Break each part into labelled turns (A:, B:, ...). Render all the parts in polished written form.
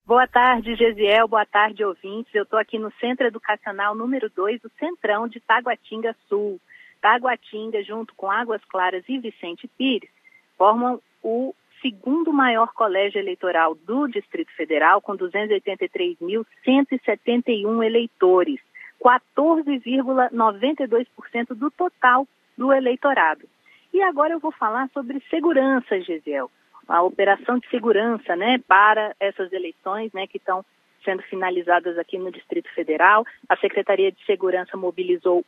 A: Boa tarde, Gesiel. Boa tarde, ouvintes. Eu estou aqui no Centro Educacional número 2, do Centrão de Taguatinga Sul. Taguatinga, junto com Águas Claras e Vicente Pires, formam o segundo maior colégio eleitoral do Distrito Federal, com 283.171 eleitores, 14,92% do total do eleitorado. E agora eu vou falar sobre segurança, Gesiel. A operação de segurança, para essas eleições, que estão sendo finalizadas aqui no Distrito Federal. A Secretaria de Segurança mobilizou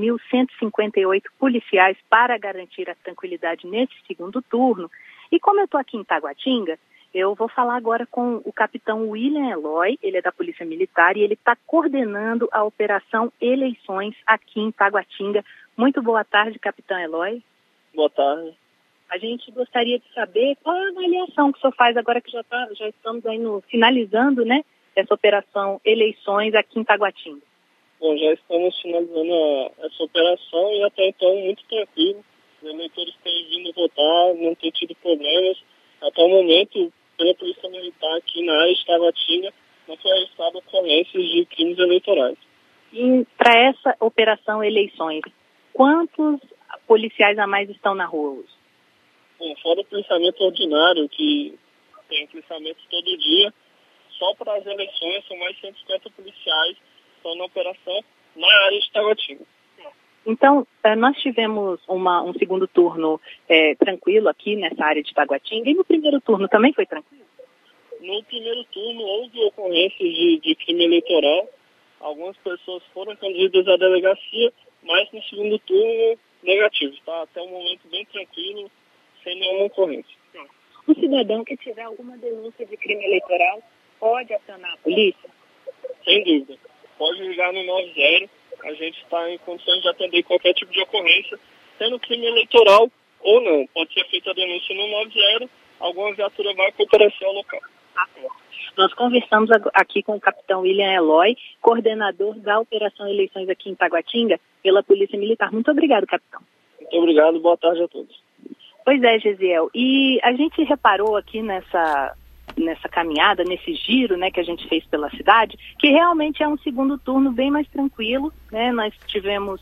A: 8.158 policiais para garantir a tranquilidade nesse segundo turno. E como eu estou aqui em Taguatinga, eu vou falar agora com o capitão William Eloy, ele é da Polícia Militar, e ele está coordenando a operação Eleições aqui em Taguatinga. Muito boa tarde, capitão Eloy.
B: Boa tarde.
A: A gente gostaria de saber qual é a avaliação que o senhor faz agora que já estamos aí finalizando, essa operação Eleições aqui em Taguatinga.
B: Bom, já estamos finalizando essa operação e até então muito tranquilo. Os eleitores têm vindo votar, não tem tido problemas. Até o momento, pela Polícia Militar aqui na área de Taguatinga, não foi registrado ocorrências de crimes eleitorais.
A: E para essa operação Eleições, quantos policiais a mais estão na rua hoje?
B: Bom, fora o policiamento ordinário, que tem policiamento todo dia, só para as eleições são mais 150 policiais que estão na operação na área de Taguatinga.
A: Então, nós tivemos um segundo turno tranquilo aqui nessa área de Taguatinga, e no primeiro turno também foi tranquilo?
B: No primeiro turno houve ocorrências de crime eleitoral, algumas pessoas foram conduzidas à delegacia, mas no segundo turno negativo, está até o momento bem tranquilo, sem nenhuma ocorrência.
A: O cidadão que tiver alguma denúncia de crime eleitoral pode acionar a polícia?
B: Sem dúvida. Pode ligar no 90, a gente está em condições de atender qualquer tipo de ocorrência, sendo crime eleitoral ou não. Pode ser feita a denúncia no 90, alguma viatura vai para operação local.
A: Nós conversamos aqui com o capitão William Eloy, coordenador da Operação Eleições aqui em Taguatinga, pela Polícia Militar. Muito obrigado, capitão.
B: Muito obrigado, boa tarde a todos.
A: Pois é, Gesiel, e a gente reparou aqui nessa caminhada, nesse giro, que a gente fez pela cidade, que realmente é um segundo turno bem mais tranquilo, Nós tivemos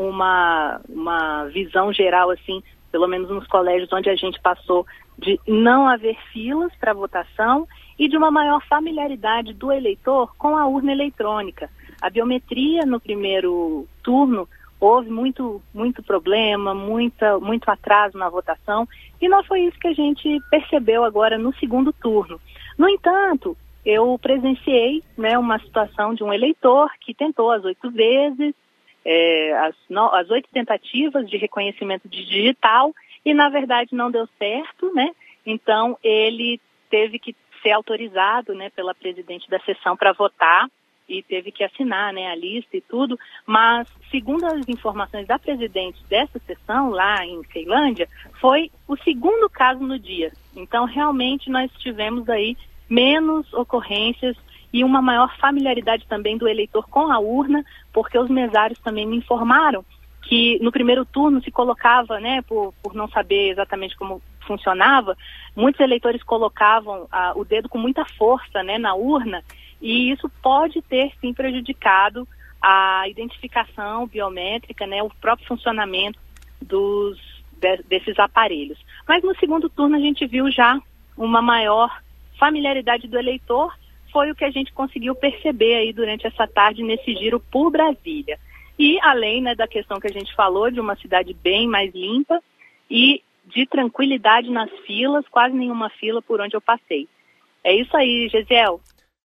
A: uma visão geral, assim, pelo menos nos colégios onde a gente passou, de não haver filas para votação e de uma maior familiaridade do eleitor com a urna eletrônica. A biometria no primeiro turno houve muito problema, muito atraso na votação, e não foi isso que a gente percebeu agora no segundo turno. No entanto, eu presenciei uma situação de um eleitor que tentou as 8 vezes, as 8 tentativas de reconhecimento digital, e na verdade não deu certo, Então ele teve que ser autorizado, pela presidente da sessão para votar, e teve que assinar a lista e tudo, mas segundo as informações da presidente dessa sessão, lá em Ceilândia, foi o segundo caso no dia. Então, realmente, nós tivemos aí menos ocorrências e uma maior familiaridade também do eleitor com a urna, porque os mesários também me informaram que no primeiro turno se colocava, por não saber exatamente como funcionava, muitos eleitores colocavam o dedo com muita força, na urna, e isso pode ter, sim, prejudicado a identificação biométrica, o próprio funcionamento desses aparelhos. Mas no segundo turno a gente viu já uma maior familiaridade do eleitor, foi o que a gente conseguiu perceber aí durante essa tarde nesse giro por Brasília. E além da questão que a gente falou, de uma cidade bem mais limpa e de tranquilidade nas filas, quase nenhuma fila por onde eu passei. É isso aí, Gesiel.